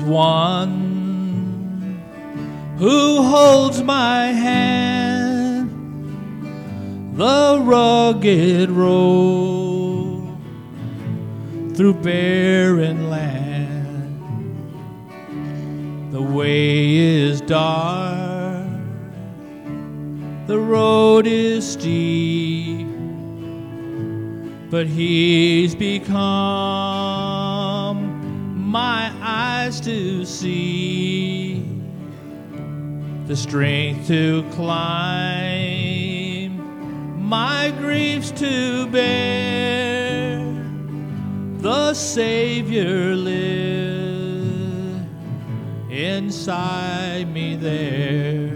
one who holds my hand the rugged road through barren land. The way is dark, the road is steep, but He's become my eyes to see, the strength to climb, my griefs to bear. The Savior lives inside me there.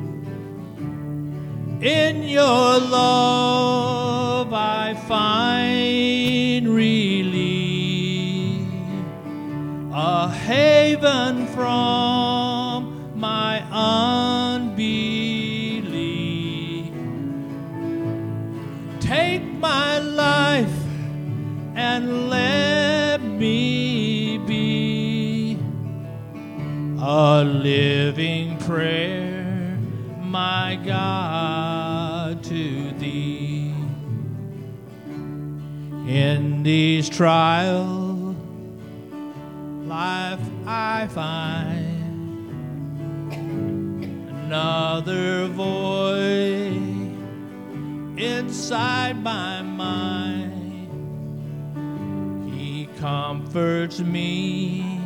In your love I find relief, a haven from my unbelief. Take my life and let me be a living prayer, my God, to Thee. In these trials, life I find another voice inside my mind. He comforts me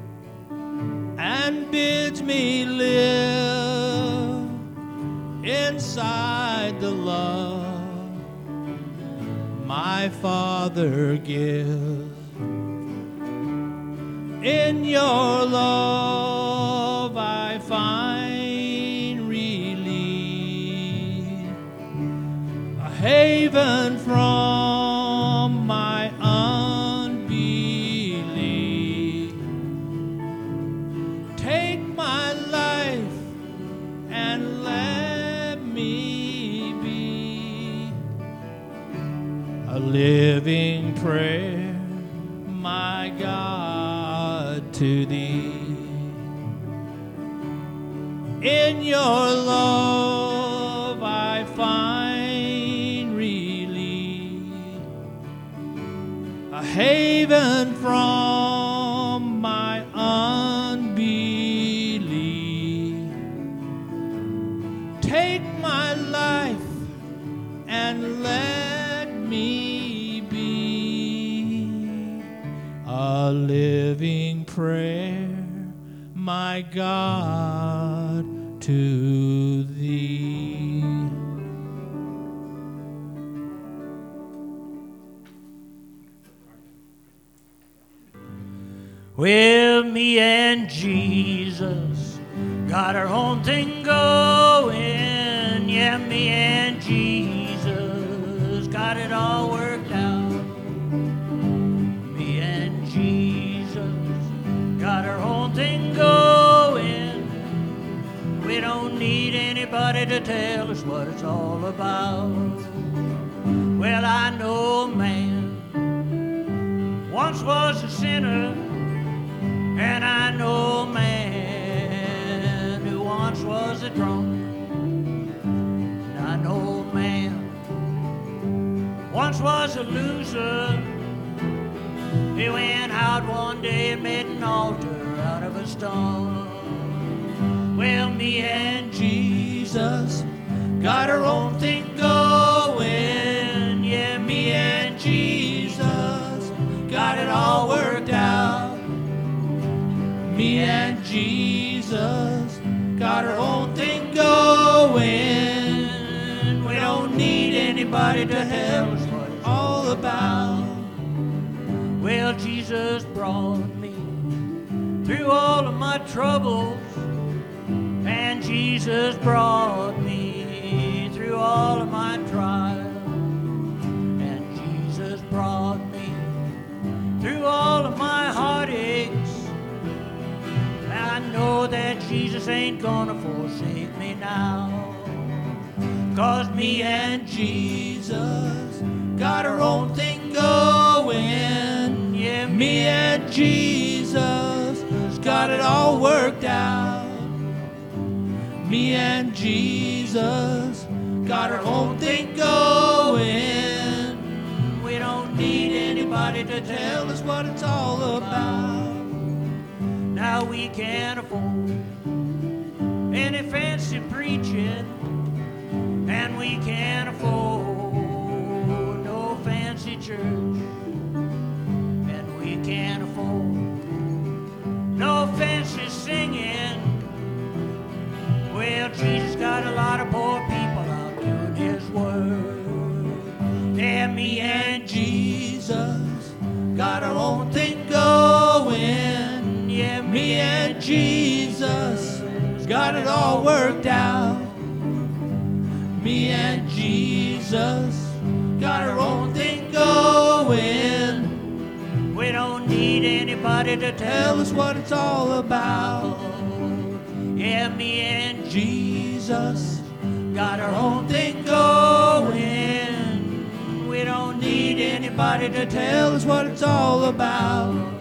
and bids me live inside the love my Father gives. In your love I find relief, a haven from my unbelief. Take my life and let me be a living prayer, my God, to Thee. In your love I find relief, a haven from my unbelief. Take my life and let me be a living prayer, my God, to Thee. Well, me and Jesus got our own thing going. Yeah, me and Jesus got it all worked out. Me and Jesus got our own thing going. We don't need anybody to tell us what it's all about. Well, I know a man once was a sinner, and I know a man who once was a drunk. And I know a man once was a loser. He went out one day and made an altar out of a stone. Well, me and Jesus got our own thing going. Yeah, me and Jesus got it all worked out. Me and Jesus got our own thing going. We don't need anybody to help us what it's all about. Well, Jesus brought me through all of my troubles, and Jesus brought me through all of my trials, and Jesus brought me through all of my heartaches. I know that Jesus ain't gonna forsake me now, 'cause me and Jesus got our own thing going. Yeah, me and Jesus got it it all worked out. Me and Jesus got our own thing going. We don't need anybody to tell us what it's all about. Now we can't afford any fancy preaching, and we can't afford no fancy church, and we can't afford no fancy singing. Well, Jesus got a lot of poor people out doing his work. Yeah, me and Jesus got our own thing going. Yeah, me and Jesus got it all worked out. Me and Jesus got our own thing going. We don't need anybody to tell us what it's all about. Yeah, me and Jesus got our own thing going. We don't need anybody to tell us what it's all about.